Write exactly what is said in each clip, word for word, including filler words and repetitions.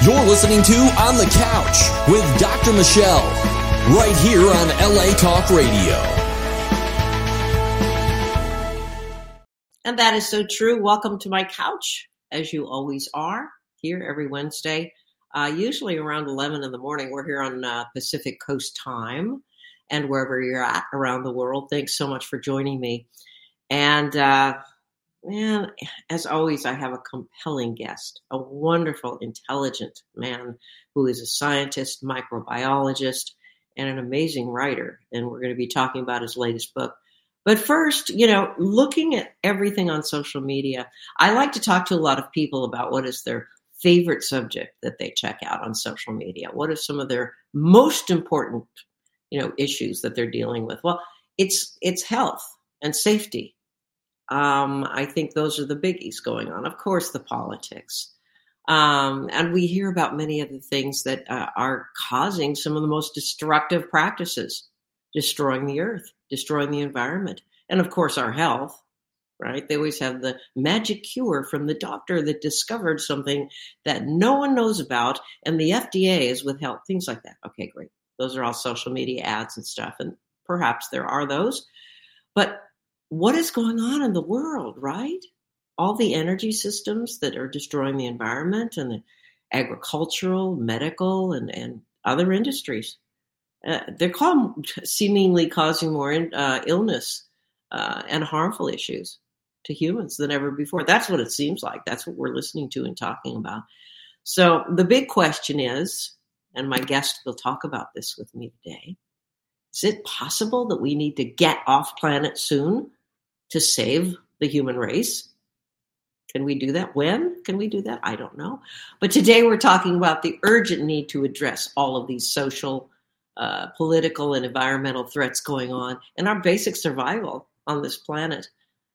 You're listening to On the Couch with Doctor Michelle, right here on L A Talk Radio. And that is so true. Welcome to my couch, as you always are, here every Wednesday, uh, usually around eleven in the morning. We're here on uh, Pacific Coast time, and wherever you're at around the world. Thanks so much for joining me. And uh, man, as always, I have a compelling guest, a wonderful, intelligent man who is a scientist, microbiologist, and an amazing writer. And we're going to be talking about his latest book. But first, you know, looking at everything on social media, I like to talk to a lot of people about what is their favorite subject that they check out on social media. What are some of their most important, you know, issues that they're dealing with? Well, it's it's health and safety. Um, I think those are the biggies going on. Of course, the politics. Um, and we hear about many of the things that uh, are causing some of the most destructive practices, destroying the earth, destroying the environment, and of course our health, right? They always have the magic cure from the doctor that discovered something that no one knows about, and the F D A is withheld, things like that. Okay, great. Those are all social media ads and stuff, and perhaps there are those. But what is going on in the world, right? All the energy systems that are destroying the environment and the agricultural, medical, and, and other industries. Uh, they're called, seemingly causing more uh, illness uh, and harmful issues to humans than ever before. That's what it seems like. That's what we're listening to and talking about. So the big question is, and my guest will talk about this with me today, is it possible that we need to get off planet soon to save the human race? Can we do that? When can we do that? I don't know. But today we're talking about the urgent need to address all of these social Uh, political and environmental threats going on and our basic survival on this planet.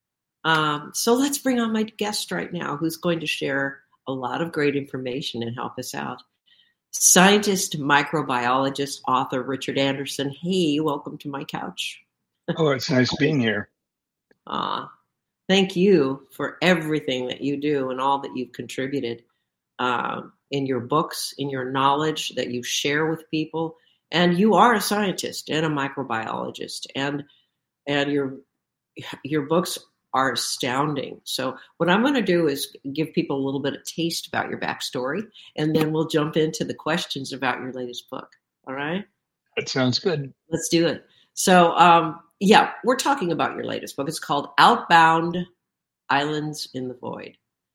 Um, so let's bring on my guest right now, who's going to share a lot of great information and help us out. Scientist, microbiologist, author Richard Anderson. Hey, welcome to my couch. Oh, it's nice being here. Uh, thank you for everything that you do and all that you've contributed uh, in your books, in your knowledge that you share with people. And you are a scientist and a microbiologist, and and your your books are astounding. So what I'm going to do is give people a little bit of taste about your backstory, and then we'll jump into the questions about your latest book. All right? That sounds good. Let's do it. So, um, yeah, we're talking about your latest book. It's called Outbound: Islands in the Void.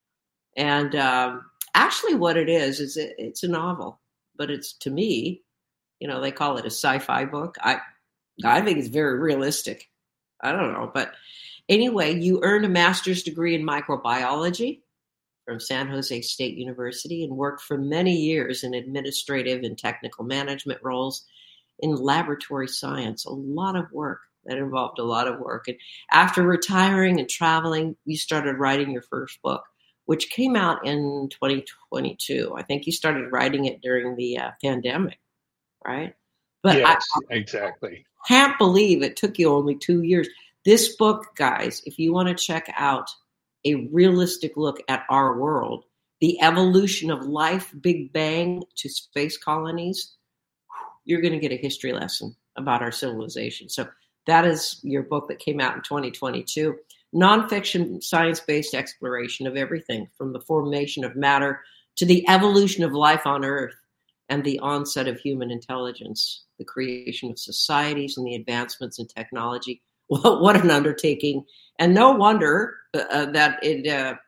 And um, actually what it is, is it, it's a novel, but it's, to me, you know, they call it a sci-fi book. I I think it's very realistic. I don't know. But anyway, you earned a master's degree in microbiology from San Jose State University and worked for many years in administrative and technical management roles in laboratory science. A lot of work. That involved a lot of work. And after retiring and traveling, you started writing your first book, which came out in twenty twenty-two. I think you started writing it during the uh, pandemic. Right? But yes, I exactly. Can't believe it took you only two years. This book, guys, if you want to check out a realistic look at our world, the evolution of life, Big Bang to space colonies, you're going to get a history lesson about our civilization. So that is your book that came out in twenty twenty-two. Nonfiction, science-based exploration of everything from the formation of matter to the evolution of life on Earth, and the onset of human intelligence, the creation of societies, and the advancements in technology. Well, what an undertaking. And no wonder uh, that it uh,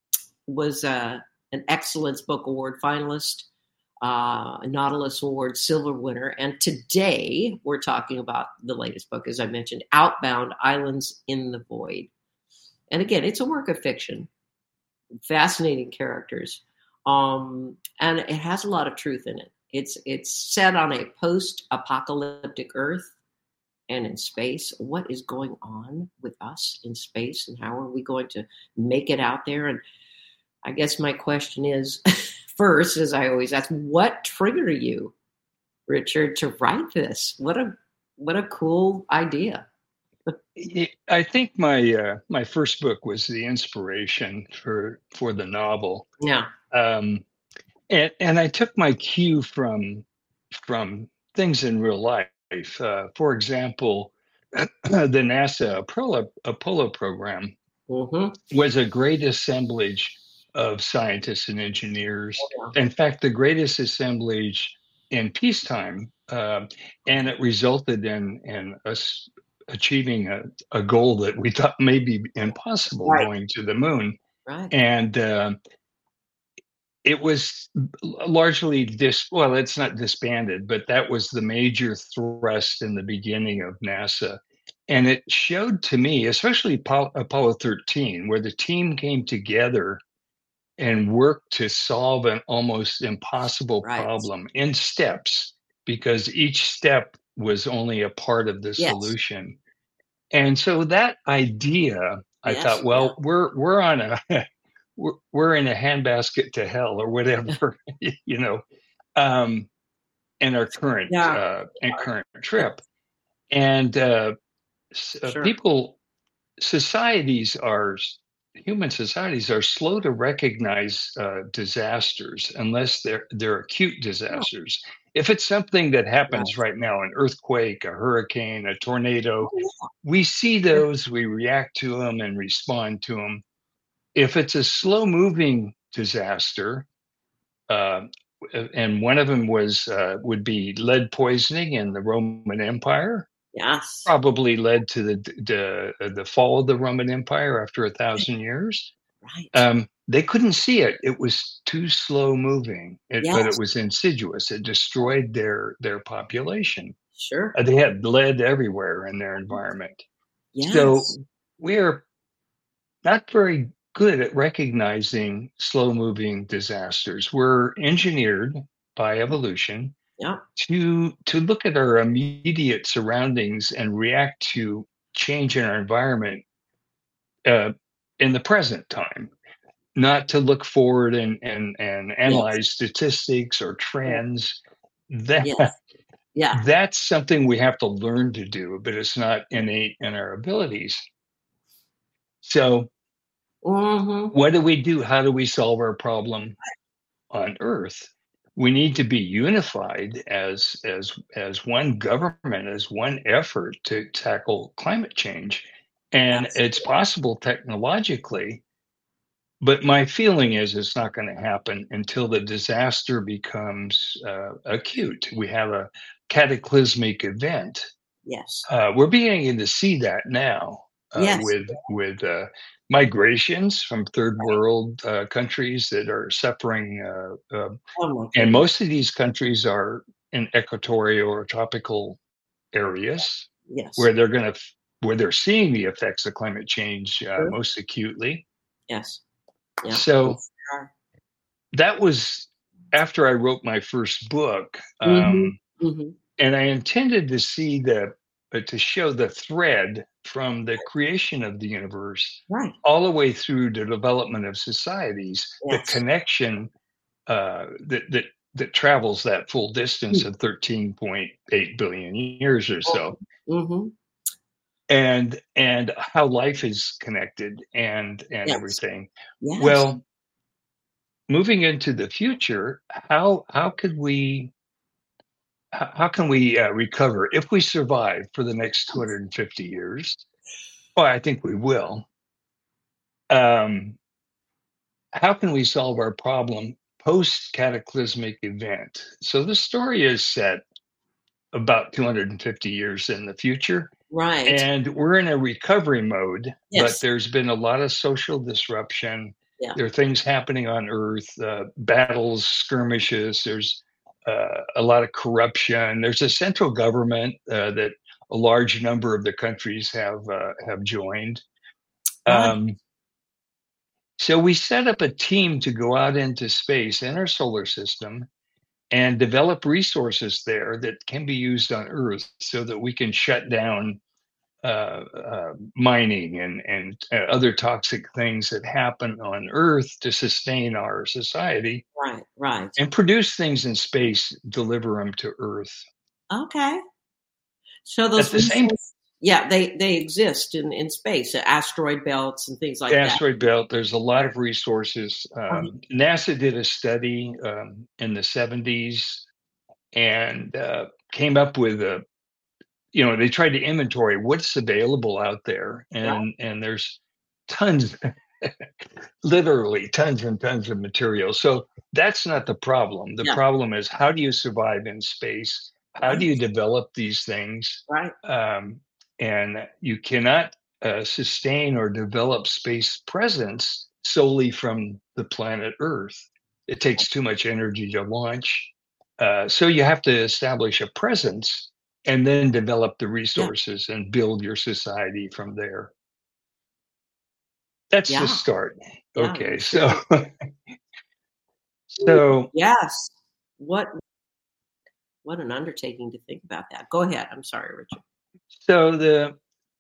was uh, an Excellence Book Award finalist, uh, a Nautilus Award silver winner. And today we're talking about the latest book, as I mentioned, Outbound: Islands in the Void. And again, it's a work of fiction, fascinating characters. Um, and it has a lot of truth in it. It's it's set on a post-apocalyptic Earth and in space. What is going on with us in space, and how are we going to make it out there? And I guess my question is, first, as I always ask, what triggered you, Richard, to write this? What a what a cool idea. I think my uh, my first book was the inspiration for for the novel. Yeah. Um, And and I took my cue from from things in real life. Uh, for example, the NASA Apollo, Apollo program Mm-hmm. was a great assemblage of scientists and engineers. Oh, In fact, the greatest assemblage in peacetime, uh, and it resulted in in us achieving a, a goal that we thought may be impossible, right, going to the moon. right. And uh, it was largely dis well, it's not disbanded, but that was the major thrust in the beginning of NASA. And it showed to me, especially Apollo, Apollo thirteen, where the team came together and worked to solve an almost impossible Right. problem in steps, because each step was only a part of the Yes. solution. And so that idea, I Yes. thought, Yeah. well, we're we're on a we're, we're in a handbasket to hell or whatever, you know, um, in our current Yeah. uh, in current trip. And uh, s- uh, Sure. people, societies are human societies are slow to recognize uh, disasters unless they're they're acute disasters. If it's something that happens Right. right now, an earthquake, a hurricane, a tornado, Oh, yeah. we see those, we react to them and respond to them. If it's a slow moving disaster, uh, and one of them was uh, would be lead poisoning in the Roman Empire, Yes. probably led to the the, the fall of the Roman Empire after a thousand years. Right. Um, they couldn't see it; it was too slow moving. It, but Yes. it was insidious. It destroyed their their population. Sure. Uh, they had lead everywhere in their environment. Yes. So we're not very good at recognizing slow moving disasters. We're engineered by evolution Yeah. to to look at our immediate surroundings and react to change in our environment uh, in the present time, not to look forward and and and Yes. analyze statistics or Yeah. trends. That Yes. Yeah. that's something we have to learn to do, but it's not innate in our abilities. So Mm-hmm. what do we do? How do we solve our problem on Earth? We need to be unified as as as one government, as one effort to tackle climate change. And Yes. it's possible technologically, but my feeling is it's not going to happen until the disaster becomes uh, acute. We have a cataclysmic event. Yes. Uh, we're beginning to see that now uh, Yes. with with uh, migrations from third world uh, countries that are suffering, uh, uh, Oh my and goodness. most of these countries are in equatorial or tropical areas Yes. where they're going to where they're seeing the effects of climate change uh, Sure. most acutely. Yes. Yeah. So Yes, they are. that was after I wrote my first book. Mm-hmm. Um, Mm-hmm. and I intended to see the uh, to show the thread from the creation of the universe Right. all the way through the development of societies, the Yes. connection uh, that that that travels that full distance of thirteen point eight billion years or so, Mm-hmm. and and how life is connected and and Yes. everything. Yes. Well, moving into the future, how how could we h- how can we uh, recover if we survive for the next two hundred fifty years? Well, I think we will. Um, how can we solve our problem post cataclysmic event? So the story is set about two hundred fifty years in the future, Right. and we're in a recovery mode, but Yes. there's been a lot of social disruption. Yeah. There are things happening on Earth, uh, battles, skirmishes. There's uh, a lot of corruption. There's a central government uh, that a large number of the countries have uh, have joined. Right. Um, so we set up a team to go out into space in our solar system and develop resources there that can be used on Earth, so that we can shut down uh, uh, mining and and uh, other toxic things that happen on Earth to sustain our society, Right. Right. and produce things in space, deliver them to Earth. Okay. So At those the same resources. Yeah, they, they exist in, in space, asteroid belts and things like the that. Asteroid belt, there's a lot of resources. Um, Uh-huh. NASA did a study um, in the seventies and uh, came up with a, you know, they tried to inventory what's available out there. And, Right. and there's tons, literally tons and tons of material. So that's not the problem. The Yeah. problem is, how do you survive in space? How Right. do you develop these things? Right. Um, and you cannot uh, sustain or develop space presence solely from the planet Earth. It takes too much energy to launch. Uh, so you have to establish a presence and then develop the resources and build your society from there. That's Yeah. the start. Yeah, Okay, sure. so so Yes. What what an undertaking to think about that. Go ahead. I'm sorry, Richard. so the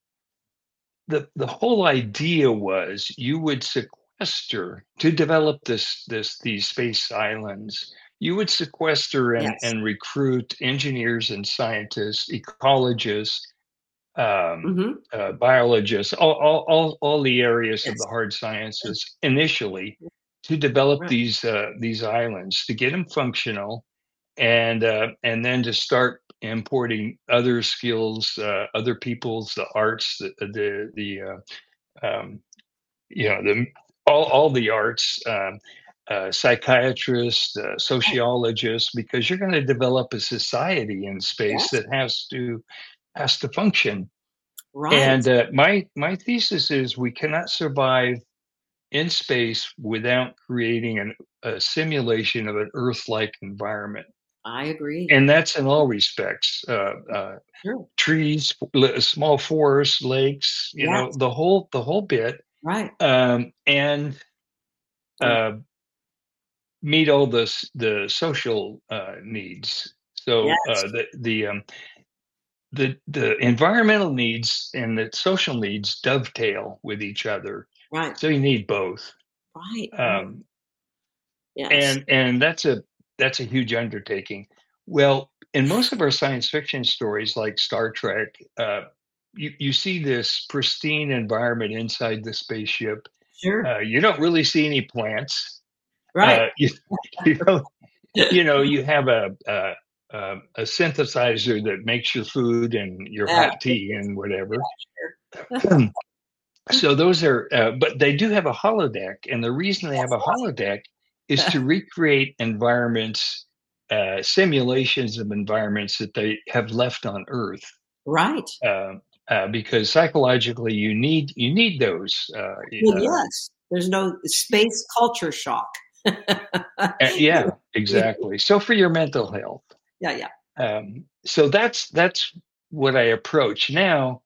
the the whole idea was you would sequester to develop this this these space islands. You would sequester and Yes. and recruit engineers and scientists, ecologists, um, Mm-hmm. uh, biologists, all, all all all the areas of Yes. the hard sciences initially to develop Right. these uh, these islands, to get them functional, and uh, and then to start importing other skills, uh, other people's, the arts, the the the uh, um, you know the all all the arts, um, uh, psychiatrists, uh, sociologists, because you're going to develop a society in space Yes. that has to has to function. Right. And uh, my my thesis is we cannot survive in space without creating an, a simulation of an Earth-like environment. I agree. And that's in all respects, uh, uh, Sure. trees, li- small forests, lakes, you know, Yes. the whole the whole bit, Right. um, and uh, meet all the s- the social uh, needs. So Yes. uh, the the um, the the environmental needs and the social needs dovetail with each other. Right. So you need both, Right. Right. um, Yes. and and that's a that's a huge undertaking. Well, in most of our science fiction stories, like Star Trek, uh, you you see this pristine environment inside the spaceship. Sure. Uh, you don't really see any plants. Right. Uh, you, you don't, you know, you have a, a a a synthesizer that makes your food and your Yeah. hot tea and whatever. Sure. So those are, uh, but they do have a holodeck, and the reason they have a holodeck is to recreate environments, uh, simulations of environments that they have left on Earth. Right. Uh, uh, because psychologically, you need you need those. Uh, Well, uh, yes. There's no space culture shock. uh, yeah, exactly. So for your mental health. Yeah. Yeah. Um, so that's that's what I approach now.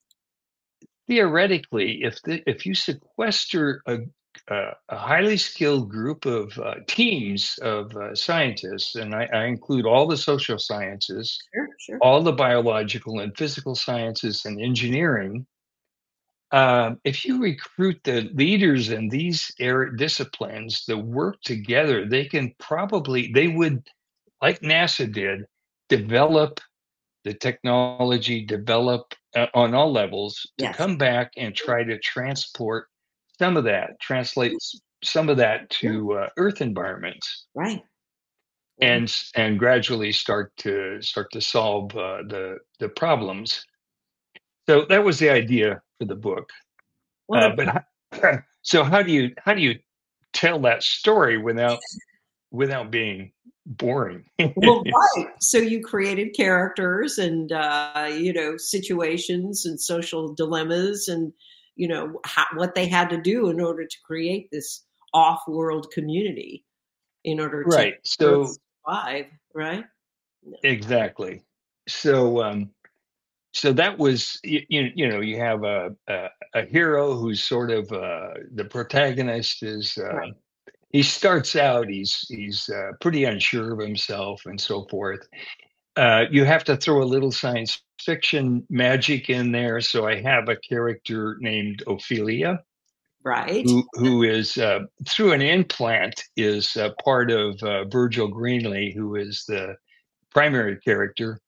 Theoretically, if the, if you sequester a, a, a highly skilled group of uh, teams of uh, scientists, and I, I include all the social sciences, Sure. Sure. all the biological and physical sciences, and engineering, um, if you recruit the leaders in these area disciplines that work together, they can probably they would, like NASA did, develop the technology, develop uh, on all levels to Yes. come back and try to transport some of that, translate s- some of that to uh, Earth environments, Right. and s- and gradually start to start to solve uh, the the problems. So that was the idea for the book. What Uh, a but how, so how do you how do you tell that story without without being boring? well, right. So you created characters and uh, you know situations and social dilemmas and you know how, what they had to do in order to create this off-world community in order to Right. So survive. Right. exactly. So um, so that was you, you, you know you have a, a a hero who's sort of uh, the protagonist is uh, Right. he starts out he's he's uh, pretty unsure of himself and so forth. Uh, you have to throw a little science fiction magic in there. So I have a character named Ophelia Right. who who is uh, through an implant is uh, part of uh, Virgil Greenlee, who is the primary character.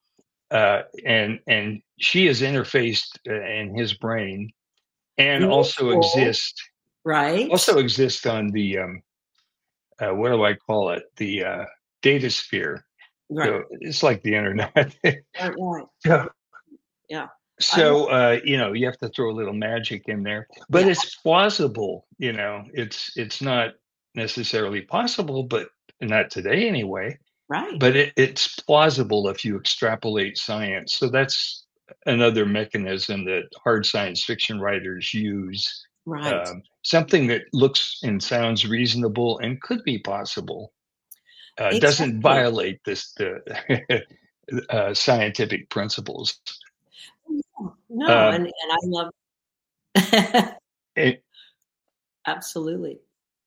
uh, and and she is interfaced uh, in his brain, and Very also cool. exist Right. also exist on the um, uh, what do I call it? The uh, data sphere. Right. So it's like the internet. Right. Right. so, Yeah. so uh, you know, you have to throw a little magic in there, but Yeah. it's plausible. You know, it's it's not necessarily possible, but not today anyway. Right. But it, it's plausible if you extrapolate science. So that's another mechanism that hard science fiction writers use. Right. Um, something that looks and sounds reasonable and could be possible uh, doesn't Exactly. violate this the uh, scientific principles. No, Um, and, and I love it, absolutely.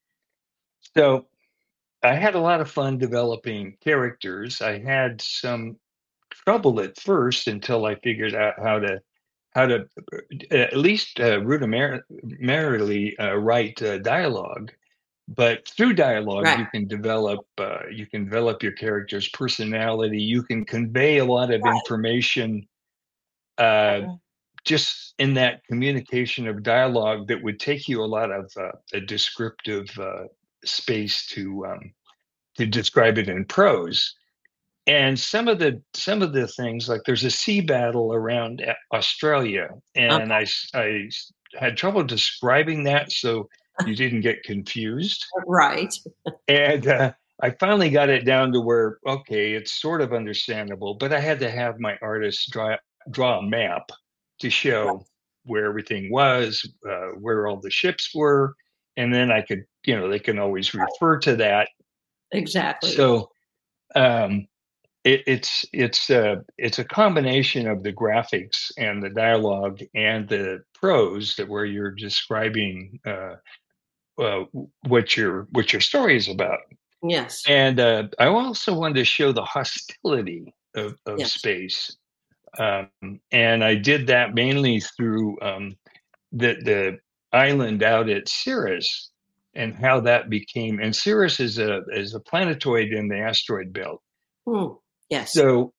so I had a lot of fun developing characters. I had some trouble at first until I figured out how to how to uh, at least uh, rudimentarily uh, write uh, dialogue. But through dialogue, Right. you can develop uh, you can develop your character's personality. You can convey a lot of Right. information uh, just in that communication of dialogue that would take you a lot of uh, a descriptive uh, space to um, to describe it in prose. And some of the some of the things, like there's a sea battle around Australia, and I, I had trouble describing that so you didn't get confused. Right. And uh, I finally got it down to where, okay, it's sort of understandable, but I had to have my artist draw draw a map to show Right. where everything was, uh, where all the ships were, and then I could, you know, they can always refer to that. Exactly. So um, it, it's it's a it's a combination of the graphics and the dialogue and the prose that where you're describing uh, uh, what your what your story is about. Yes. And uh, I also wanted to show the hostility of, of Yes. space, um, and I did that mainly through um, the the island out at Cirrus and how that became. And Cirrus is a is a planetoid in the asteroid belt. Hmm. Yes. So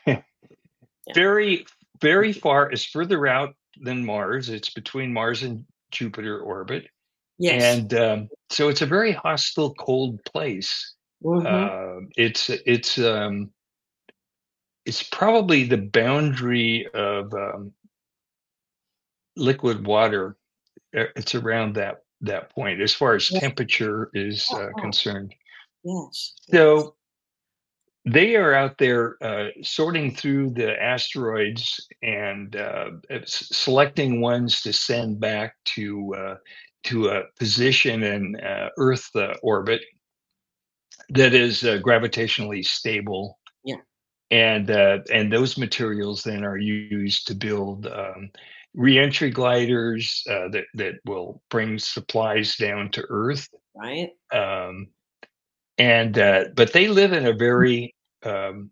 very very far. It's further out than Mars. It's between Mars and Jupiter orbit. Yes. And um, so it's a very hostile, cold place. Mhm. Uh, it's it's um, it's probably the boundary of um, liquid water. It's around that that point as far as Yes. temperature is uh, Oh. concerned. Yes. So they are out there uh, sorting through the asteroids and uh, s- selecting ones to send back to uh, to a position in uh, Earth uh, orbit that is uh, gravitationally stable. Yeah. And uh, and those materials then are used to build um, reentry gliders uh, that that will bring supplies down to Earth. Right. Um, and uh, but they live in a very um,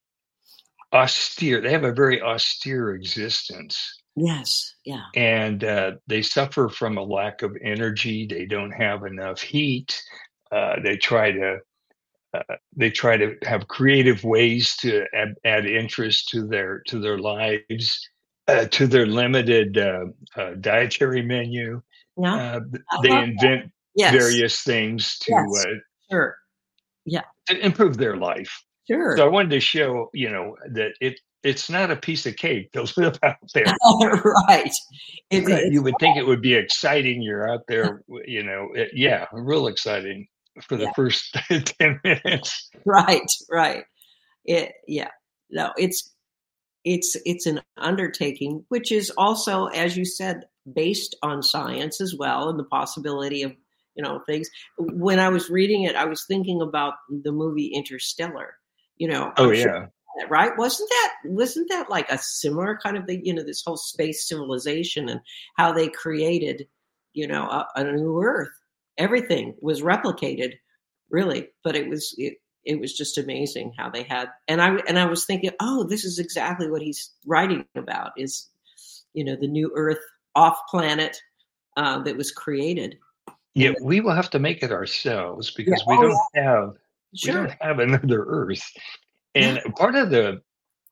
austere. They have a very austere existence. Yes. Yeah. And uh, they suffer from a lack of energy. They don't have enough heat. Uh, they try to uh, they try to have creative ways to add, add interest to their to their lives, uh, to their limited uh, uh, dietary menu. Yeah. Uh, I they love invent that. Yes. various things to Yes. uh, Sure. Yeah. to improve their life. Sure. So I wanted to show, you know, that it it's not a piece of cake to live out there. Right. It, Right. it's You would think it would be exciting. You're out there, you know, it, yeah, real exciting for the Yeah. first ten minutes. right. Right. It. Yeah. No. It's it's it's an undertaking, which is also, as you said, based on science as well, and the possibility of, you know, things. When I was reading it, I was thinking about the movie Interstellar. You know, Oh I'm sure, yeah, right? Wasn't that wasn't that like a similar kind of thing? You know, this whole space civilization and how they created, you know, a, a new Earth. Everything was replicated, really, but it was it, it was just amazing how they had. And I and I was thinking, oh, this is exactly what he's writing about. Is, you know, the new Earth off planet uh, that was created. yeah. We will have to make it ourselves because Yeah. we Oh, don't have we Sure. don't have another Earth. And Yeah. part of the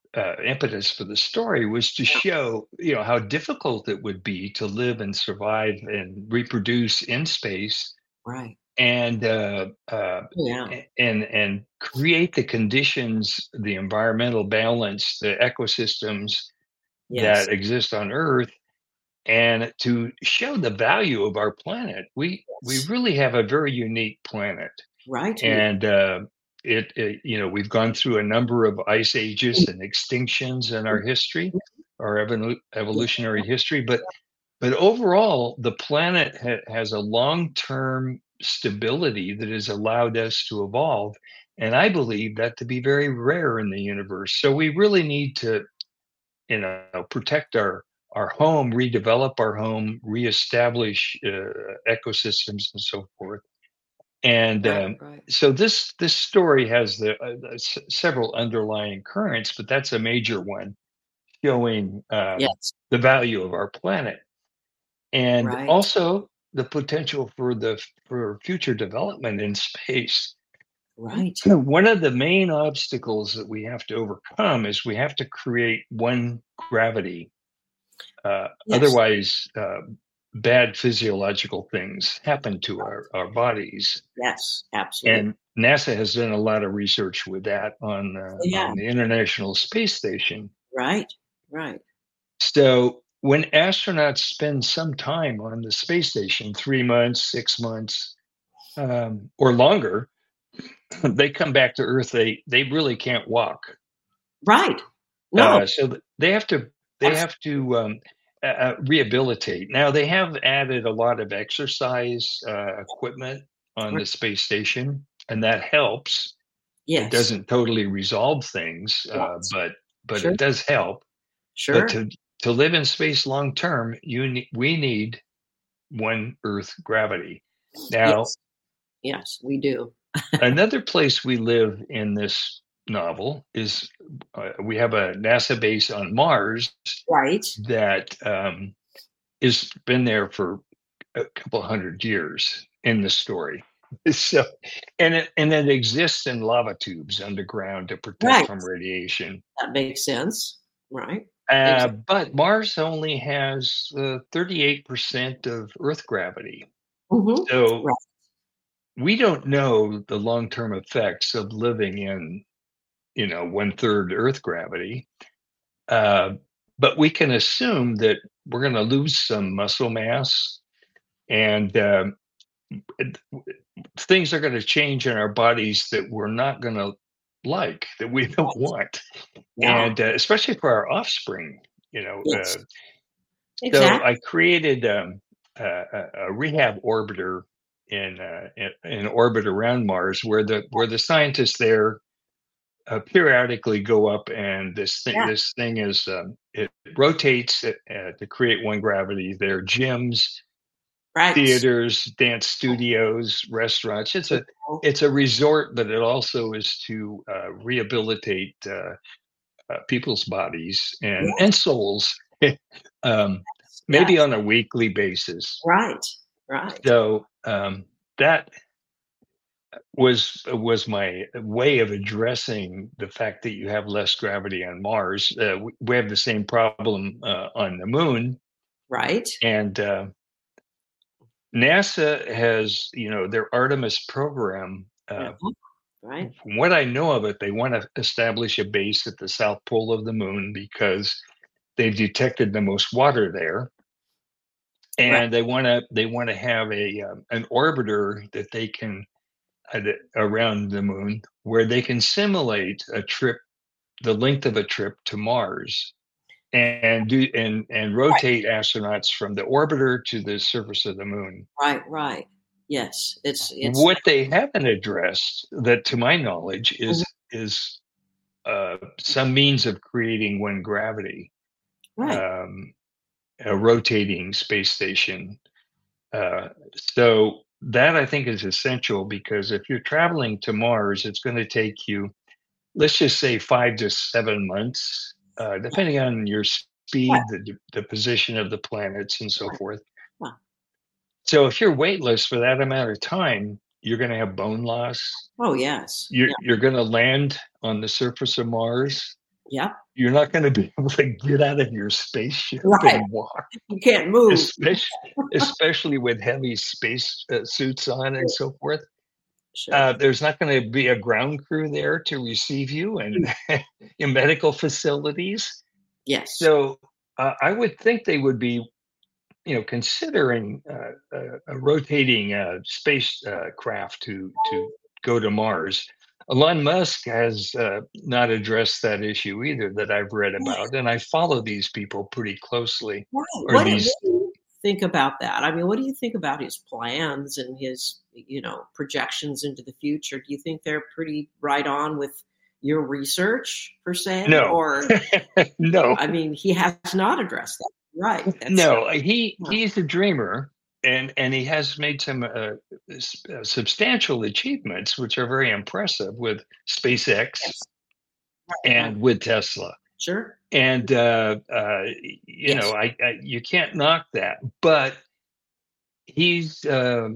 uh, impetus for the story was to show, you know, how difficult it would be to live and survive and reproduce in space, Right. and uh, uh, Yeah. and and create the conditions, the environmental balance, the ecosystems Yes. that exist on Earth, and to show the value of our planet. We we Yes. really have a very unique planet, Right. We, and uh, it, it you know we've gone through a number of ice ages and extinctions in our history, our evolu- yeah. evolutionary history, but but overall, the planet ha- has a long-term stability that has allowed us to evolve, and I believe that to be very rare in the universe. So we really need to, you know, protect our our home, redevelop our home, reestablish uh, ecosystems, and so forth. And Right. um, Right. so this this story has the uh, uh, s- several underlying currents, but that's a major one, showing um, Yes. the value of our planet, and Right. also the potential for the for future development in space. Right. One of the main obstacles that we have to overcome is we have to create one gravity. Uh, Yes. otherwise, uh, bad physiological things happen to our, our bodies. Yes. Absolutely. And NASA has done a lot of research with that on uh, Yeah. on the International Space Station. Right. Right. So when astronauts spend some time on the space station, three months, six months, um, or longer, they come back to Earth. They they really can't walk. Right. No. Uh, so th- they have to they Absolutely. have to um, uh, uh, rehabilitate. Now they have added a lot of exercise uh, equipment on the space station, and that helps. It Yes. doesn't totally resolve things, uh, Yes. but but Sure. it does help. But Sure. to to live in space long term, you ne- we need one Earth gravity. Now, Yes. Yes. We do. another place we live in this novel is uh, we have a NASA base on Mars Right. that um, has been there for a couple hundred years in the story. So, and it and it exists in lava tubes underground to protect Right. from radiation. That makes sense. Right. Uh, Exactly. but Mars only has uh, thirty-eight percent of Earth gravity. Hmm. So Right. we don't know the long-term effects of living in, you know, one third Earth gravity. Uh, but we can assume that we're going to lose some muscle mass, and um, it- things are going to change in our bodies that we're not going to like, that we don't want, Yeah. and uh, especially for our offspring. You know, Yes. uh, so Exactly. I created um, a, a a rehab orbiter in, uh, in in orbit around Mars, where the where the scientists there uh, periodically go up, and this thing Yeah. this thing is um, it rotates uh, uh, to create one gravity. There are gyms, Right. theaters, dance studios, restaurants. It's a it's a resort, but it also is to uh, rehabilitate uh, uh, people's bodies and Yes. and souls, um, maybe Yes. on a weekly basis. Right. Right. So um, that was was my way of addressing the fact that you have less gravity on Mars. Uh, we, we have the same problem uh, on the moon, Right. and uh, NASA has, you know, their Artemis program. Yeah. Uh, Right. from what I know of it, they want to establish a base at the south pole of the moon because they've detected the most water there, Right. and they want to they want to have a um, an orbiter that they can uh, that- around the moon where they can simulate a trip, the length of a trip to Mars, and do and and rotate astronauts from the orbiter to the surface of the moon. Right. Right. Yes. It's it's What they haven't addressed, that to my knowledge, is Mhm. is uh, some means of creating one gravity, Right. um, a rotating space station. Uh, so that I think is essential, because if you're traveling to Mars, it's going to take you, let's just say, five to seven months, uh, depending on your Right. speed, the the position of the planets, and so Right. forth. Wow. So if you're weightless for that amount of time, you're going to have bone loss. Oh yes. You're Yeah. you're going to land on the surface of Mars, Yep. You're not going to be able to get out of your spaceship Right. and walk, You can't move. especially, especially with heavy space uh, suits on and so forth. Sure. Uh, there's not going to be a ground crew there to receive you and in medical facilities. Yes. So uh, I would think they would be, you know, considering uh, a, a rotating uh, space uh, craft to to go to Mars. Elon Musk has uh, not addressed that issue either that I've read about, and I follow these people pretty closely. Right. Or What, these, what do you think about that? I mean, what do you think about his plans and his, you know, projections into the future? Do you think they're pretty right on with your research per se? no, Or, no, I mean, he has not addressed that. Right. That's, no. He Huh. he's a dreamer, and and he has made some uh, s- uh, substantial achievements, which are very impressive with SpaceX Yes. and Right. with Tesla. Sure. And uh, uh, you Yes. know, I, I you can't knock that. But he's, uh,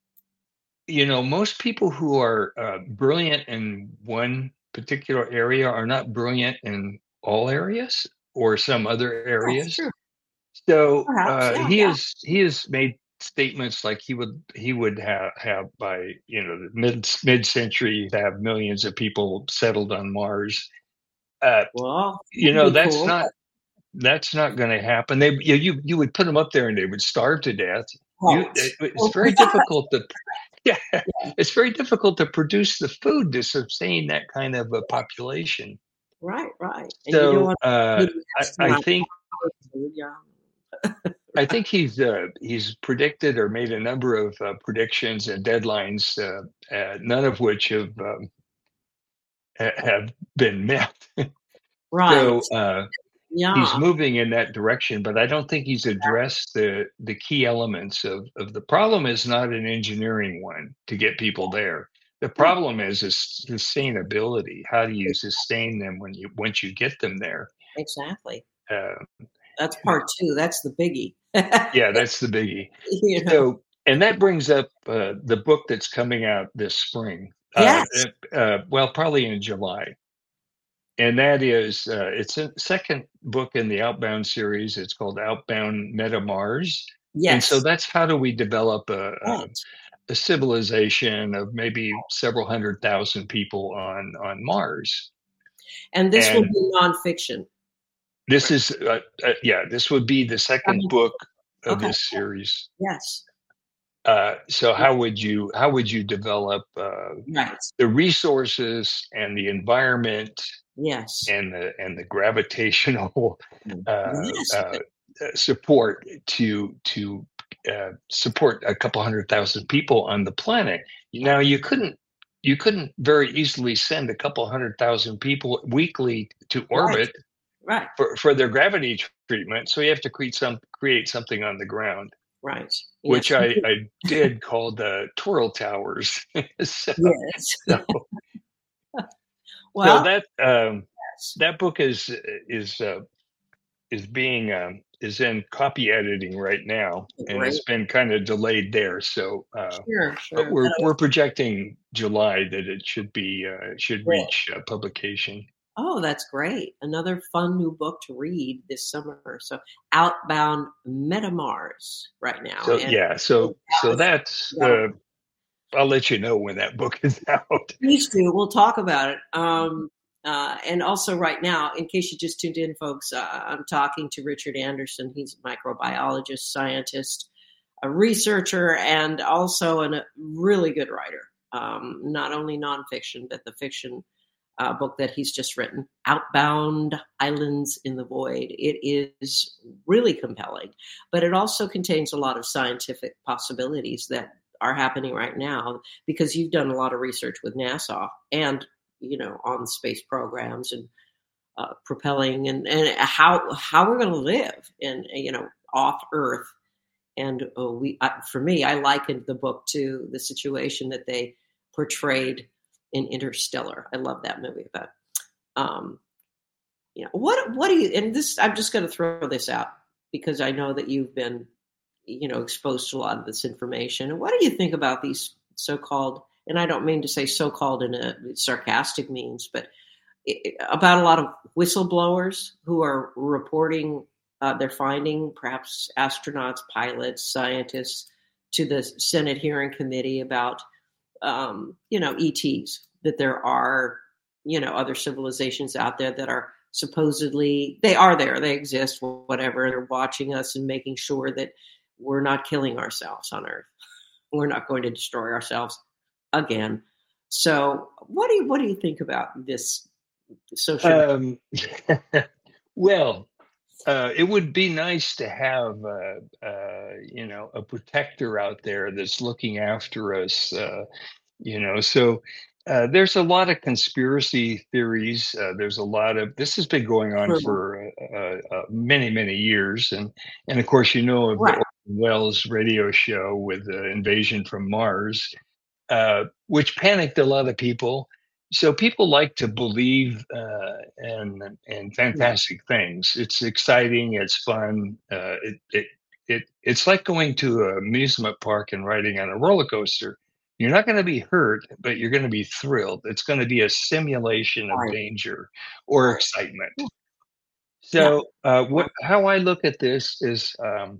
you know, most people who are uh, brilliant in one particular area are not brilliant in all areas or some other That's areas. true. So Perhaps. uh, Yeah. he Yeah. has he has made statements like he would he would have have by you know the mid mid century have millions of people settled on Mars. Uh, Well, you that'd know be that's cool. not that's not going to happen. They you you you would put them up there and they would starve to death. You Right. it, it's very difficult to yeah it's very difficult to produce the food to sustain that kind of a population. Right. Right. And you don't So want uh, to I I think. yeah. I think he's uh, he's predicted or made a number of uh, predictions and deadlines, uh, uh, none of which have um, ha- have been met. Right. So uh, he's Yeah. moving in that direction, but I don't think he's addressed the the key elements of of the problem. Is not an engineering one to get people there. The problem is is sustainability. How do you sustain them when you once you get them there? Exactly. Uh, That's part two. That's the biggie. yeah, that's the biggie. You know. So, and that brings up uh, the book that's coming out this spring. Uh, Yes. uh, uh, well, probably in July, and that is uh, it's a second book in the Outbound series. It's called Outbound Meta Mars, and so Yes. that's how do we develop a, a, Right. a civilization of maybe several hundred thousand people on on Mars. And this will And be nonfiction. this is uh, uh, yeah, this would be the second book of Okay. this series. Yes. Uh, so how would you how would you develop uh, Right. the resources and the environment Yes. and the and the gravitational uh, Yes. uh, uh, support to to uh, support a couple hundred thousand people on the planet? Now you couldn't you couldn't very easily send a couple hundred thousand people weekly to orbit Right. for, for their gravity treatment, so you have to create some create something on the ground. Right. Which Yes. I, I did call the twirl towers. so, Yes. so, Well, so that um, yes. that book is is uh, is being um, is in copy editing right now, and Great. it's been kind of delayed there. So, uh, Sure. but Sure. we're That'll- we're projecting July that it should be uh, should Good. reach uh, publication. Oh, that's great. Another fun new book to read this summer. So Outbound Meta Mars right now. So And yeah, so so was- that's yeah. uh, I'll let you know when that book is out. please do. We'll talk about it. Um, uh, and also right now, in case you just tuned in, folks, uh, I'm talking to Richard Anderson. He's a microbiologist, scientist, a researcher, and also an, a really good writer. Um, not only nonfiction, but the fiction uh, book that he's just written, Outbound Islands in the Void. It is really compelling, but it also contains a lot of scientific possibilities that are happening right now, because you've done a lot of research with NASA and, you know, on space programs and uh, propelling and, and how how we're going to live in, you know, off Earth. And uh, we, I, for me, I likened the book to the situation that they portrayed in Interstellar. I love that movie. But um, you know, what what do you? And this, I'm just going to throw this out because I know that you've been, you know, exposed to a lot of this information. And what do you think about these so-called, and I don't mean to say so-called in a sarcastic means, but about a lot of whistleblowers who are reporting uh, their finding, perhaps astronauts, pilots, scientists, to the Senate hearing committee about, um, you know, E Ts, that there are, you know, other civilizations out there that are supposedly, they are there, they exist, whatever, they're watching us and making sure that we're not killing ourselves on Earth. We're not going to destroy ourselves again. So what do you, what do you think about this social? Um, well, uh, it would be nice to have, uh, uh, you know, a protector out there that's looking after us, uh, you know, so uh, there's a lot of conspiracy theories. Uh, there's a lot of, this has been going on for uh, uh, uh, many, many years. And, and of course, you know, of Right. the Orson Welles radio show with the invasion from Mars, uh, which panicked a lot of people. So people like to believe uh, in, in fantastic things. It's exciting. It's fun. Uh, it, it, it, it's like going to an amusement park and riding on a roller coaster. You're not going to be hurt, but you're going to be thrilled. It's going to be a simulation of Right. danger or excitement. So uh, what, how I look at this is, um,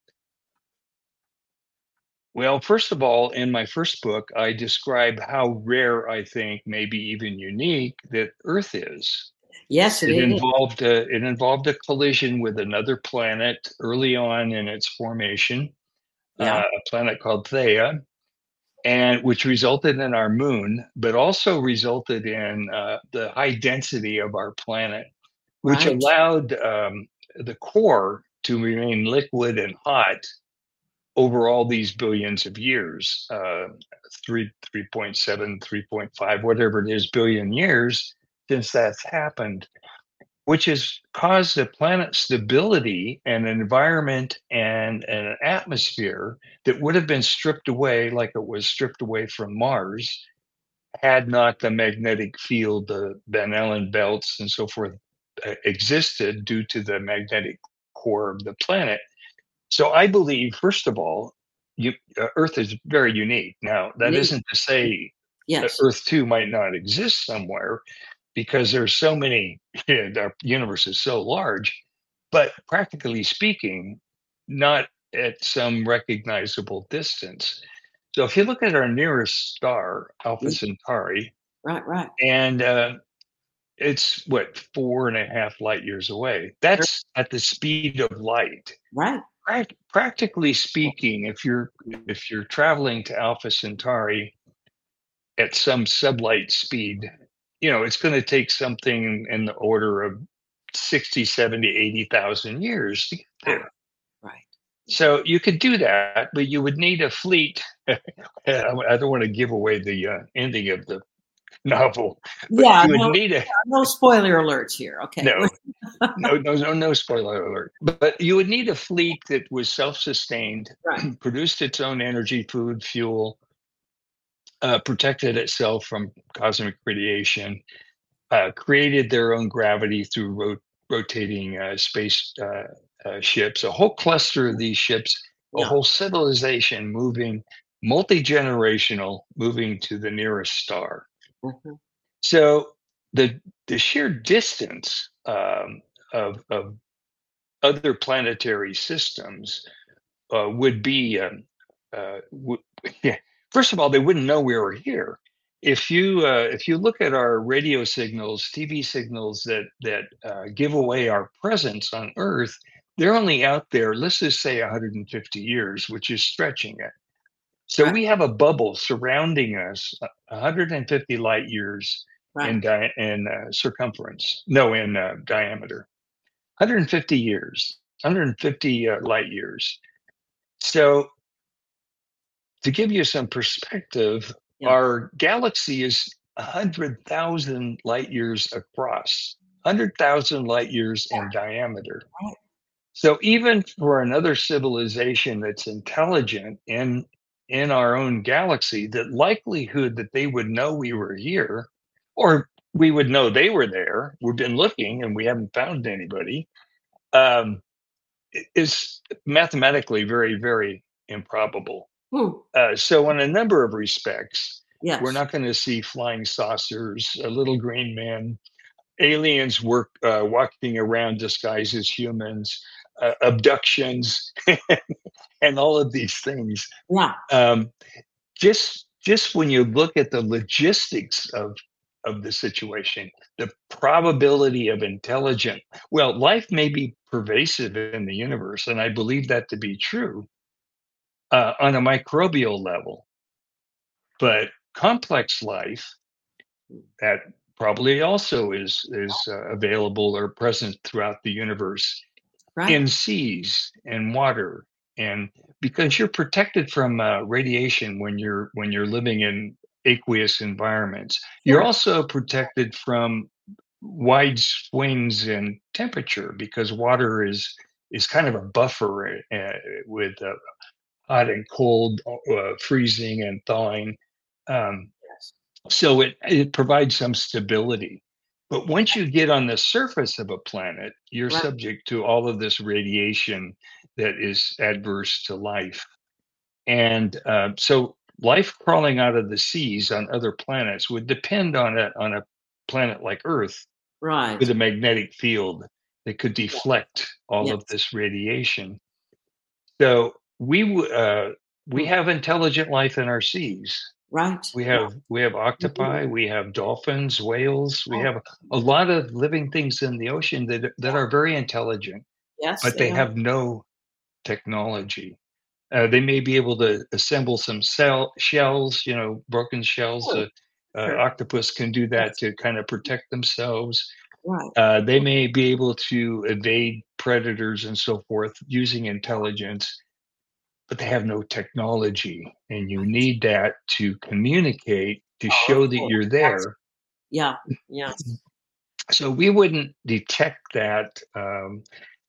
well, first of all, in my first book, I describe how rare I think, maybe even unique, that Earth is. Yes, it, It is. involved a, it involved a collision with another planet early on in its formation, Yeah. uh, a planet called Theia, and which resulted in our moon, but also resulted in uh, the high density of our planet, which Right. allowed um, the core to remain liquid and hot over all these billions of years, uh, three, three point seven, three point five, whatever it is, billion years since that's happened, which has caused a planet stability and an environment and, and an atmosphere that would have been stripped away like it was stripped away from Mars had not the magnetic field, the Van Allen belts and so forth uh, existed due to the magnetic core of the planet. So I believe, first of all, you, uh, Earth is very unique. Now, that Unique. isn't to say that Yes. Earth two might not exist somewhere, because there's so many, you know, our universe is so large, but practically speaking, not at some recognizable distance. So if you look at our nearest star, Alpha Centauri, Right, right. and uh, it's what, four and a half light years away. That's at the speed of light. Right. Prac- practically speaking, if you're if you're traveling to Alpha Centauri at some sublight speed, you know, it's going to take something in the order of sixty, seventy, eighty thousand years to get there. Right. So you could do that, but you would need a fleet. I don't want to give away the uh, ending of the novel, but Yeah, you would no, need a no spoiler alerts here. Okay. no, no, no, no, no spoiler alert. But, but you would need a fleet that was self-sustained, Right. produced its own energy, food, fuel, uh, protected itself from cosmic radiation, uh, created their own gravity through ro- rotating uh, space uh, uh, ships, a whole cluster of these ships, a Yeah. whole civilization moving, multi-generational, moving to the nearest star. Mm-hmm. So the the sheer distance um, of, of other planetary systems uh, would be, um, uh, w- yeah. First of all, they wouldn't know we were here. If you uh, if you look at our radio signals, T V signals that that uh, give away our presence on Earth, they're only out there, let's just say one hundred fifty years, which is stretching it. So Right. we have a bubble surrounding us, uh, one hundred fifty light years Right. in di- in uh, circumference, no, in uh, diameter. one hundred fifty years, one hundred fifty uh, light years. So to give you some perspective, Yeah. our galaxy is one hundred thousand light years across, one hundred thousand light years in diameter. Right. So even for another civilization that's intelligent in in our own galaxy, the likelihood that they would know we were here, or we would know they were there, we've been looking and we haven't found anybody, um, i- is mathematically very, very improbable. Hmm. Uh, so, in a number of respects, Yes. we're not going to see flying saucers, a little green man, aliens work uh, walking around disguised as humans, uh, abductions, and all of these things. Yeah. Um, just just when you look at the logistics of of the situation, the probability of intelligent, well, life may be pervasive in the universe, and I believe that to be true uh, on a microbial level, but complex life that probably also is is uh, available or present throughout the universe Right. in seas and water, and because you're protected from uh, radiation when you're when you're living in aqueous environments, you're Sure. also protected from wide swings in temperature because water is is kind of a buffer uh, with uh, hot and cold, uh, freezing and thawing. Um, Yes. so it, it provides some stability. But once you get on the surface of a planet, you're Right. subject to all of this radiation that is adverse to life. And uh, so life crawling out of the seas on other planets would depend on a, on a planet like Earth Right. with a magnetic field that could deflect all Yes. of this radiation. So we w- uh, we Hmm. have intelligent life in our seas. Right. We Yeah. have we have octopi, Mhm. we have dolphins, whales, we Oh, have a lot of living things in the ocean that that yeah. are very intelligent, Yes, but they they are. have no technology. Uh, they may be able to assemble some cell shells, you know, broken shells. Sure. Uh, uh, Sure. octopus can do that Yes. to kind of protect themselves. Right. Uh, they may be able to evade predators and so forth using intelligence, but they have no technology, and you Right. need that to communicate to Oh, of show that course. you're That's there. yeah. Yes. So we wouldn't detect that um,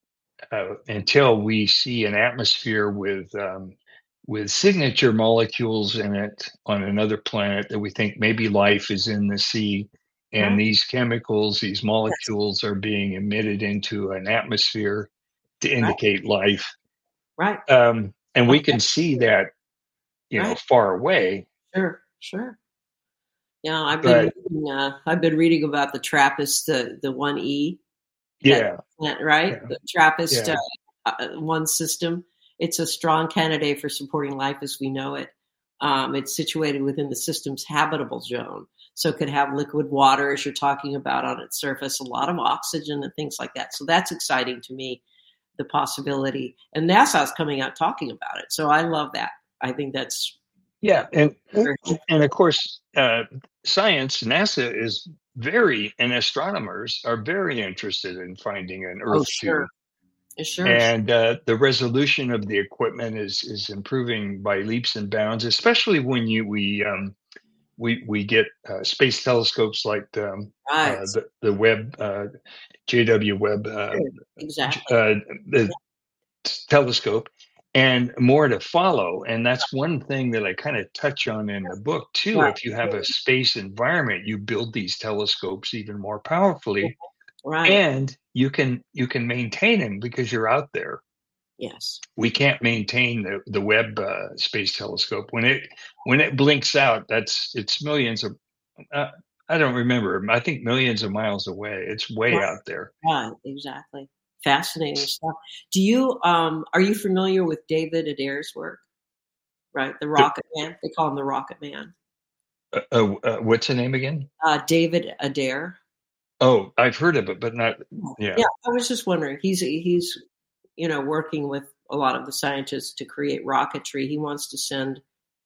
uh, until we see an atmosphere with um, with signature molecules in it on another planet that we think maybe life is in the sea, and Right. these chemicals, these Yes. molecules, are being emitted into an atmosphere to Right. indicate life. Right. Um, and we Okay. can see that, you know, Right. far away. Sure. Sure. Yeah. I've been But reading. Uh, I've been reading about the TRAPPIST, the the one E that yeah, that- right, yeah, the TRAPPIST yeah. uh, uh, one system. It's a strong candidate for supporting life as we know it. Um, it's situated within the system's habitable zone, so it could have liquid water, as you're talking about, on its surface, a lot of oxygen and things like that. So that's exciting to me, the possibility. And NASA's coming out talking about it, so I love that. I think that's uh, Yeah, and very and hopeful. of course, uh, science, NASA is very, and astronomers are very interested in finding an Oh, Earth sure, two, sure, sure. and uh, the resolution of the equipment is is improving by leaps and bounds. Especially when you we um, we we get uh, space telescopes like um, Right, uh, the the Webb uh, J W Webb uh, sure, j- exactly. uh, the telescope, and more to follow. And that's one thing that I kind of touch on in the book too. Right, If you have a space environment, you build these telescopes even more powerfully, right. and you can you can maintain them because you're out there. Yes. We can't maintain the the Webb uh, space telescope when it when it blinks out. That's it's millions of uh, I don't remember. I think millions of miles away. It's way Right, out there. right, exactly. Fascinating stuff. Do you um are you familiar with David Adair's work? Right, the The- Rocket Man. They call him the Rocket Man. uh, uh, uh, what's the name again? Uh, David Adair. Oh, I've heard of it, but not. Yeah. Yeah, I was just wondering. He's he's you know working with a lot of the scientists to create rocketry. He wants to send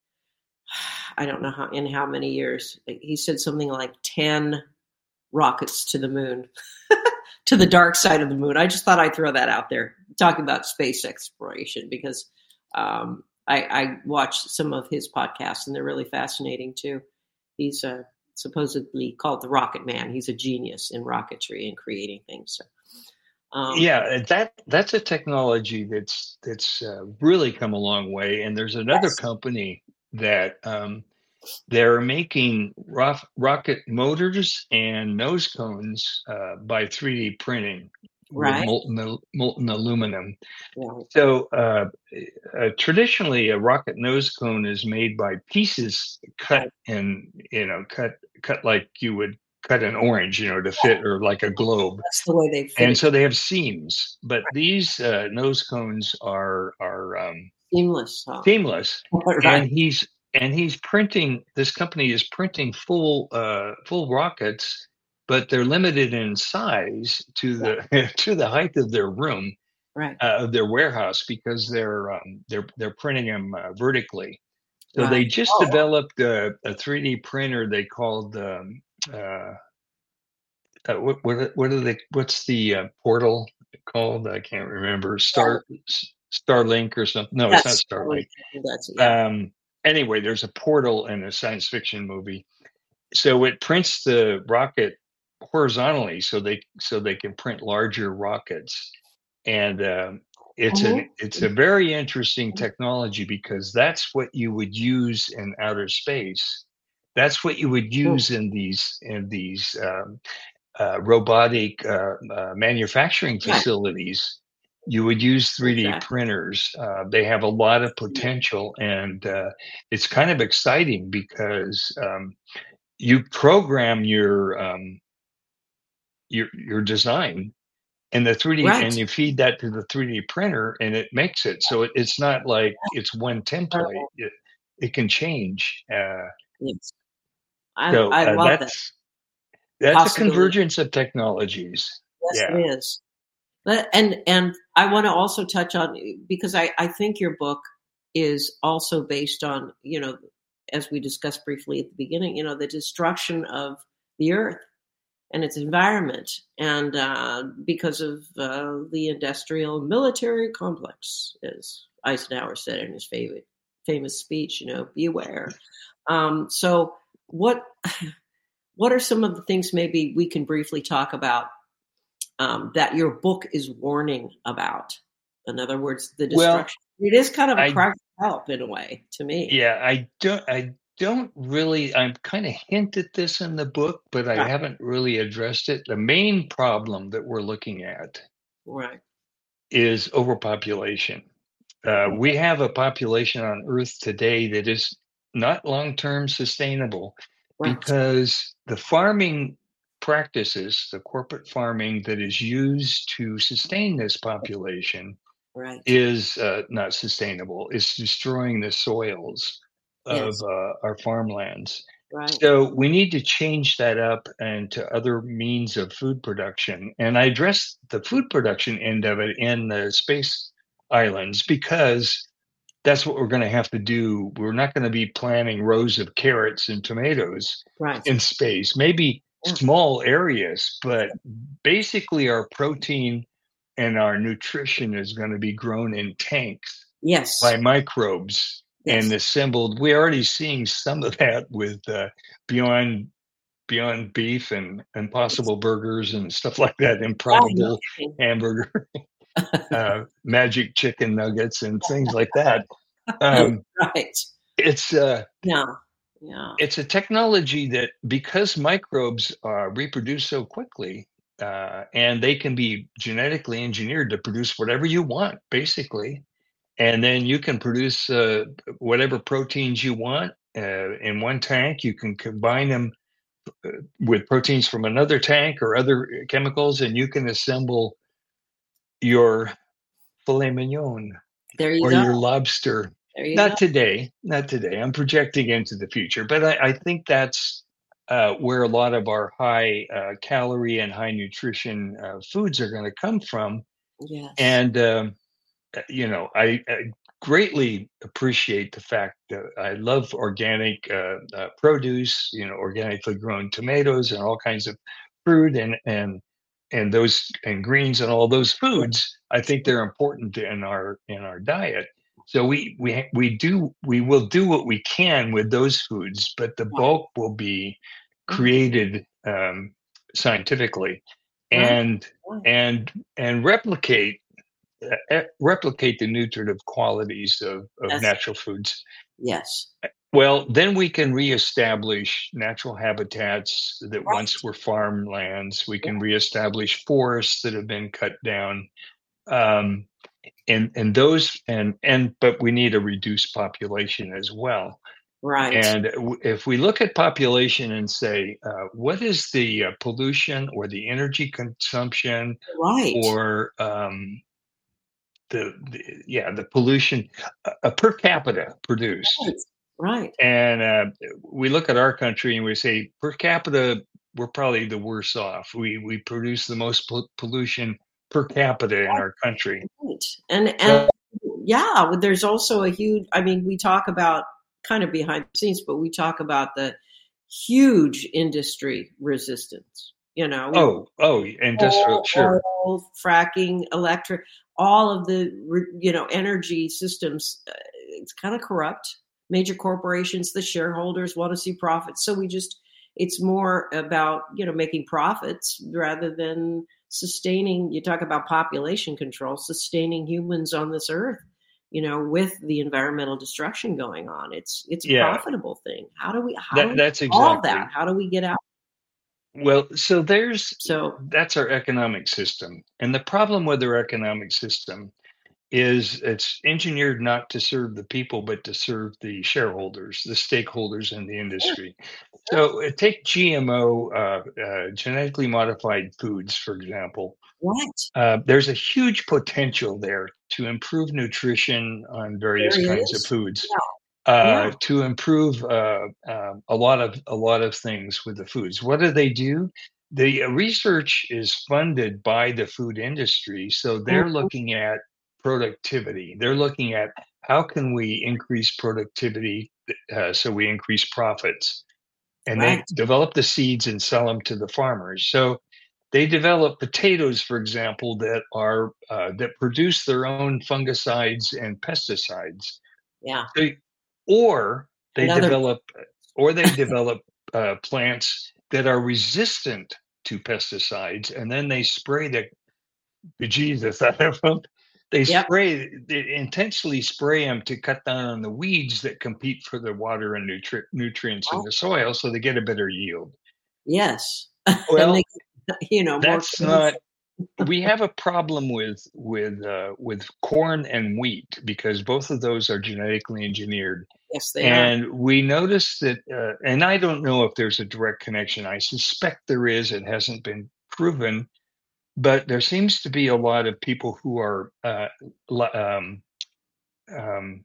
I don't know how in how many years. He said something like ten rockets to the moon, to the dark side of the moon. I just thought I'd throw that out there, talking about space exploration, because um, I, I watched some of his podcasts and they're really fascinating too. He's uh, supposedly called the Rocket Man. He's a genius in rocketry and creating things. So, um, Yeah, uh, that that's a technology that's that's uh, really come a long way. And there's another yes, company that um, they're making rof- rocket motors and nose cones uh, by three D printing with right, molten al- molten aluminum. right, So uh, uh, traditionally, a rocket nose cone is made by pieces cut right, and you know cut cut like you would cut an orange, you know, to fit, or like a globe. That's the way they fit And it. so they have seams, but these uh, nose cones are are um, Seamless. Huh? seamless. Right. And he's and he's printing. This company is printing full uh, full rockets, but they're limited in size to the to the height of their room, Right. uh, of their warehouse, because they're um, they're they're printing them uh, vertically. So they Right. just Oh, developed a, a three D printer they called um, uh, uh, what what what are they? What's the uh, portal called? I can't remember. Star Starlink or something. No, it's not yes. Starlink. That's, yeah. Um, anyway, there's a portal in a science fiction movie. So it prints the rocket horizontally, so they so they can print larger rockets, and um, it's Mhm. an it's a very interesting technology, because that's what you would use in outer space. That's what you would use in these in these um, uh, robotic uh, uh, manufacturing Right. facilities. You would use three D Exactly. printers. Uh, they have a lot of potential, and uh, it's kind of exciting because um, you program your um, your your design and the three D, Right. and you feed that to the three D printer, and it makes it. So it, it's not like it's one template. It it can change. Uh, Yes. I so I uh, love that that's that's a possibility. convergence of technologies. Yes, Yeah. it is. But, and and I want to also touch on, because I, I think your book is also based on, you know, as we discussed briefly at the beginning, you know, the destruction of the earth and its environment, and uh, because of uh, the industrial military complex, as Eisenhower said in his favorite famous speech, you know, beware. Um, so what what are some of the things maybe we can briefly talk about um, that your book is warning about? In other words, the Well, destruction. It is kind of a I cry for help in a way to me. yeah, I don't I don't really I'm kind of hint at this in the book, but I Right. haven't really addressed it. The main problem that we're looking at Right. is overpopulation. Uh, we have a population on Earth today that is not long-term sustainable, Right. because the farming practices, the corporate farming that is used to sustain this population, Right. is uh, not sustainable. It's destroying the soils of Yes. uh, our farmlands. Right. So we need to change that up and to other means of food production. And I address the food production end of it in the space islands, because that's what we're going to have to do. We're not going to be planting rows of carrots and tomatoes Right. in space, maybe Yeah. small areas, but basically our protein and our nutrition is going to be grown in tanks Yes. by microbes Yes. and assembled. We're already seeing some of that with uh, Beyond Beyond Beef and Impossible Burgers and stuff like that. Yeah, no Improbable kidding. hamburger, uh, magic chicken nuggets, and things like that. Um, Right. it's uh, Yeah. Yeah. it's a technology that, because microbes uh, reproduce so quickly, uh, and they can be genetically engineered to produce whatever you want, basically, and then you can produce uh, whatever proteins you want uh, in one tank. You can combine them uh, with proteins from another tank or other chemicals, and you can assemble your filet mignon There you or go. your lobster. There you Not go. today, not today. I'm projecting into the future, but I, I think that's uh, where a lot of our high uh, calorie and high nutrition uh, foods are going to come from. Yes. And um, you know, I, I greatly appreciate the fact that I love organic uh, uh, produce. You know, organically grown tomatoes and all kinds of fruit and and and those and greens and all those foods. I think they're important in our in our diet. So we we we do we will do what we can with those foods, but the Right. bulk will be created um, scientifically, Right. and Right. and and replicate uh, replicate the nutritive qualities of, of That's, natural foods. yes. Well, then we can reestablish natural habitats that Right. once were farmlands. We can reestablish forests that have been cut down. Um, and and those and and but we need a reduced population as well. Right. And w- if we look at population and say, uh, what is the uh, pollution or the energy consumption Right. or um, the, the yeah the pollution uh, uh, per capita produced, Right. Right. and uh, we look at our country and we say per capita we're probably the worst off. We we produce the most pol- pollution per capita in our country. Right. And So, and yeah, well, there's also a huge. I mean, we talk about kind of behind the scenes, but we talk about the huge industry resistance. You know, we oh oh industrial, coal, sure. oil, fracking, electric, all of the re- you know energy systems. Uh, it's kind of corrupt. Major corporations, the shareholders want to see profits, so we just it's more about you know making profits rather than sustaining. You talk about population control, sustaining humans on this earth. You know, with the environmental destruction going on, it's it's a Yeah, profitable thing. How do we how do that we that's solve that? exactly. How do we get out? Well, so there's So that's our economic system. And the problem with our economic system is it's engineered not to serve the people, but to serve the shareholders, the stakeholders in the sure, industry. So uh, take G M O, uh, uh, genetically modified foods, for example. right. Uh, there's a huge potential there to improve nutrition on various There kinds of is. foods, Yeah, uh, yeah, to improve uh, uh, a lot of a lot of things with the foods. What do they do? The uh, research is funded by the food industry, so they're mhm, looking at productivity. They're looking at how can we increase productivity uh, so we increase profits, and right. they develop the seeds and sell them to the farmers. So they develop potatoes, for example, that are uh, that produce their own fungicides and pesticides. Yeah, So, or they another develop, or they develop uh, plants that are resistant to pesticides, and then they spray the bejesus out of them. They yep, spray, they intentionally spray them to cut down on the weeds that compete for the water and nutri- nutrients in well, the soil, so they get a better yield. yes. And they Well, you know, more that's not. chemical. We have a problem with with uh, with corn and wheat because both of those are genetically engineered. Yes, they are. And we noticed that, uh, and I don't know if there's a direct connection. I suspect there is. It hasn't been proven, but there seems to be a lot of people who are, uh, li- um, um,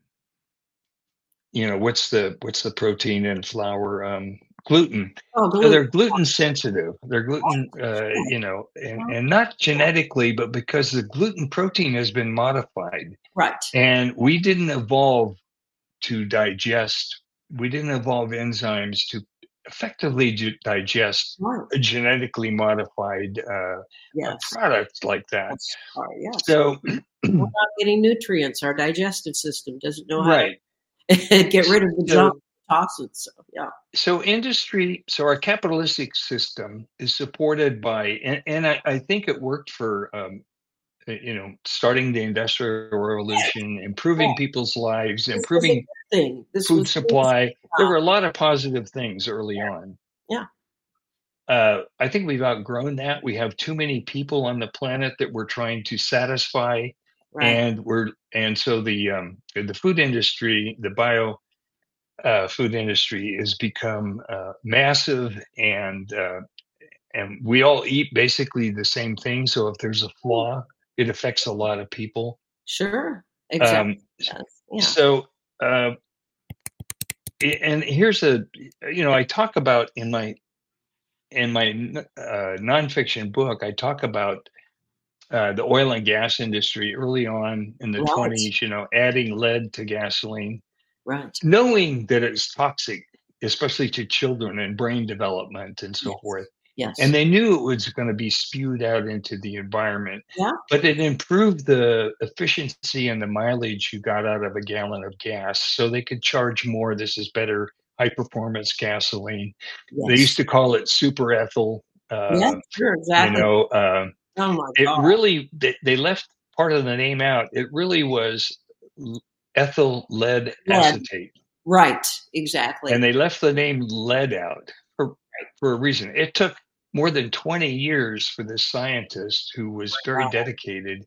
you know, what's the what's the protein in flour? Um, gluten. Oh, So gluten. they're gluten sensitive. They're gluten, uh, you know, and Right. and not genetically, but because the gluten protein has been modified, Right. and we didn't evolve to digest. We didn't evolve enzymes to effectively di- digest Right. a genetically modified uh, a Yes. product like that. That's right. Yes. So, We're not getting nutrients. Our digestive system doesn't know how to right. get rid of the junk So, toxins. So yeah. so industry. So our capitalistic system is supported by, and, and I, I think it worked for. Um, uh, you know, starting the industrial Yes. revolution, Yeah. improving people's lives, This was a improving good thing. This food was things supply. There uh, were a lot of positive things early on. yeah. Uh, I think we've outgrown that. We have too many people on the planet that we're trying to satisfy, Right. and we're and so the um, the food industry, the bio uh, food industry, has become uh, massive, and uh, and we all eat basically the same thing. So if there's a flaw, it affects a lot of people. Sure. Exactly. Um, Yes. Yeah. so. Uh, and here's a, you know, I talk about in my in my uh, nonfiction book, I talk about uh, the oil and gas industry early on in the Right. twenties, you know, adding lead to gasoline, Right. knowing that it's toxic, especially to children and brain development and so Yes. forth. And Yes. they knew it was going to be spewed out into the environment, Yeah. but it improved the efficiency and the mileage you got out of a gallon of gas. So they could charge more. This is better high performance gasoline. They used Yes. to call it super ethyl. Yes. Uh, Sure. you Exactly. know, uh, Oh my it God. really, they, they left part of the name out. It really was l- ethyl lead Lead. acetate. Right. And Exactly. they left the name lead out for, for a reason. It took more than twenty years for this scientist who was very Wow. dedicated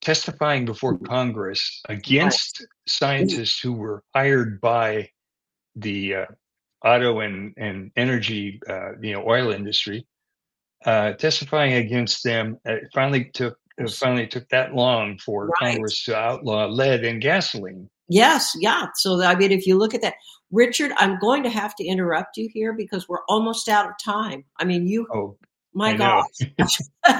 testifying before Congress Right. against scientists who were hired by the uh, auto and, and energy, uh, you know, oil industry, uh, testifying against them. It finally took it finally took that long for right. Congress to outlaw lead in gasoline. Yes, yeah. So I mean, if you look at that, Richard, I'm going to have to interrupt you here because we're almost out of time. I mean, you, oh, my gosh,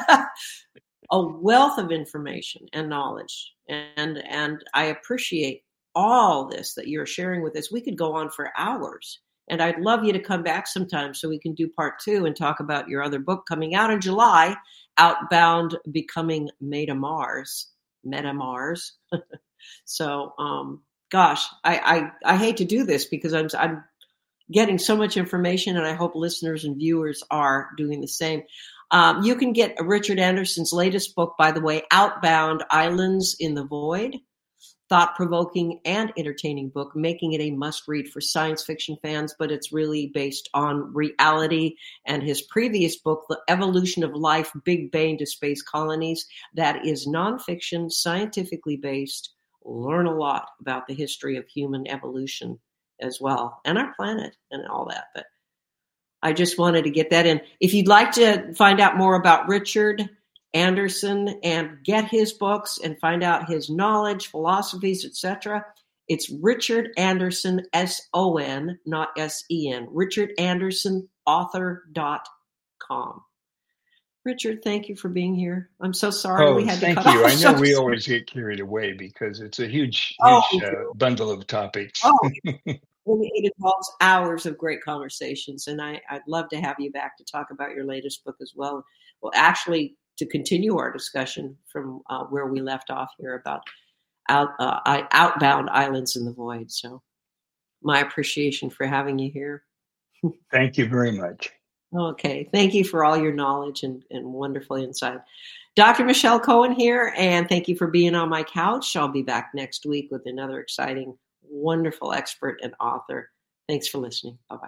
a wealth of information and knowledge, and and I appreciate all this that you're sharing with us. We could go on for hours, and I'd love you to come back sometime so we can do part two and talk about your other book coming out in July, Outbound: Becoming Meta Mars, Meta Mars. So, um, gosh, I, I, I hate to do this because I'm I'm getting so much information, and I hope listeners and viewers are doing the same. Um, you can get Richard Anderson's latest book, by the way, Outbound: Islands in the Void, thought-provoking and entertaining book, making it a must-read for science fiction fans, but it's really based on reality. And his previous book, The Evolution of Life, Big Bang to Space Colonies, that is nonfiction, scientifically based. Learn a lot about the history of human evolution as well, and our planet and all that. But I just wanted to get that in. If you'd like to find out more about Richard Anderson and get his books and find out his knowledge, philosophies, et cetera, it's Richard Anderson, S O N, not S E N, richard anderson author dot com. Richard, thank you for being here. I'm so sorry oh, we had to cut thank you. off. I know we always get carried away because it's a huge, oh, huge uh, bundle of topics. Oh, it involves hours of great conversations, and I, I'd love to have you back to talk about your latest book as well. Well, actually, to continue our discussion from uh, where we left off here about out, uh, outbound islands in the void. So my appreciation for having you here. Thank you very much. Okay. Thank you for all your knowledge and, and wonderful insight. Doctor Michelle Cohen here, and thank you for being on my couch. I'll be back next week with another exciting, wonderful expert and author. Thanks for listening. Bye-bye.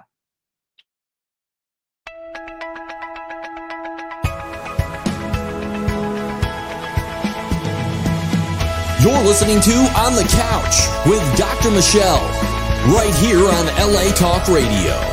You're listening to On the Couch with Doctor Michelle, right here on L A Talk Radio.